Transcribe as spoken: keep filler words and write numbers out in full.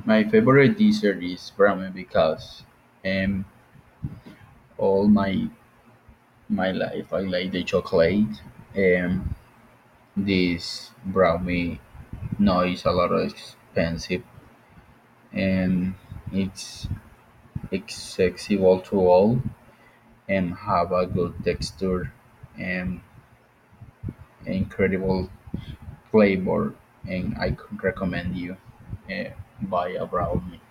My favorite dessert is brownie because um, all my my life I like the chocolate. Um, this brownie no is a lot expensive and it's accessible to all and have a good texture and incredible flavor, and I could recommend you uh, buy a brownie.